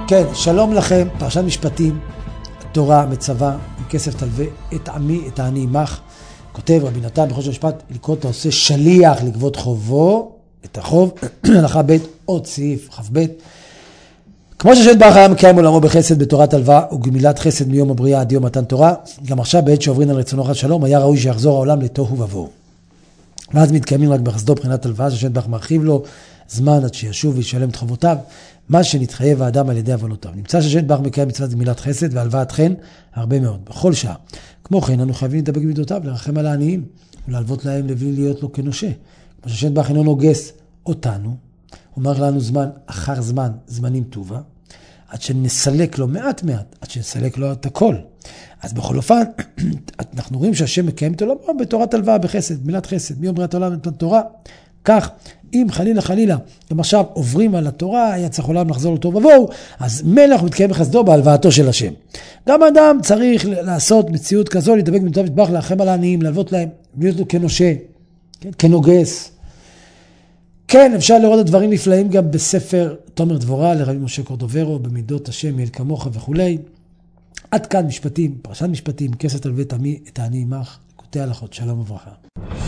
כן, שלום לכם, פרשת משפטים, תורה מצווה, עם כסף תלווה את עמי, את העני עמך. כותב רבי נתן בחודש המשפט, לקרוא אתה עושה שליח לגבות חובו, את החוב, הלכה ב' עוד סעיף כ"ב. כמו ששת ברך היה מקיים עולמו בחסד בתורת הלוואה וגמילת חסד מיום הבריאה עד יום מתן תורה, גם עכשיו בעת שעוברין על רצונו חד שלום, היה ראוי שיחזור העולם לתוהו ובוהו. ואז מתקיימים רק בחסדו בחינת הלוואה, ששת ברך מרחיב לו זמן עד שישוב וישלם את חובותיו, מה שנתחייב האדם על ידי עוונותיו. נמצא ששת ברך מקיים מצוות גמילת חסד והלוואת חן הרבה מאוד, בכל שעה. כמו כן, אנו חייבים לדבק במידותיו, לרחם על העניים ולהלוות להם לבלי להיות לו כנושה. כמו ששת ברך אינו נוגס אותנו, אומר לנו זמן אחר זמן, זמנים טובה, עד שנסלק לו מעט, עד שנסלק לו את הכל. אז בכל אופן, אנחנו רואים שהשם מקיים את עולמו בתורת הלוואה בחסד, מילת חסד, מיום בריאת העולם נתן תורה. כך, אם חלילה, גם עכשיו עוברים על התורה, היה צריך עולם לחזור לתוהו ובוהו, אז מלך מתקיים בחסדו בהלוואתו של השם. גם אדם צריך לעשות מציאות כזו, לדבק במידותיו יתברך, לרחם על העניים, להלוות להם, להיות לו כנושה, כנוגס. כן, אפשר לראות את דברים נפלאים גם בספר תומר דבורה לרבי משה קורדוברו, במידות השם יל כמוך וכו'. עד כאן משפטים, פרשת משפטים, כסף תלווה את העני עמך, קוטעי הלכות, שלום וברכה.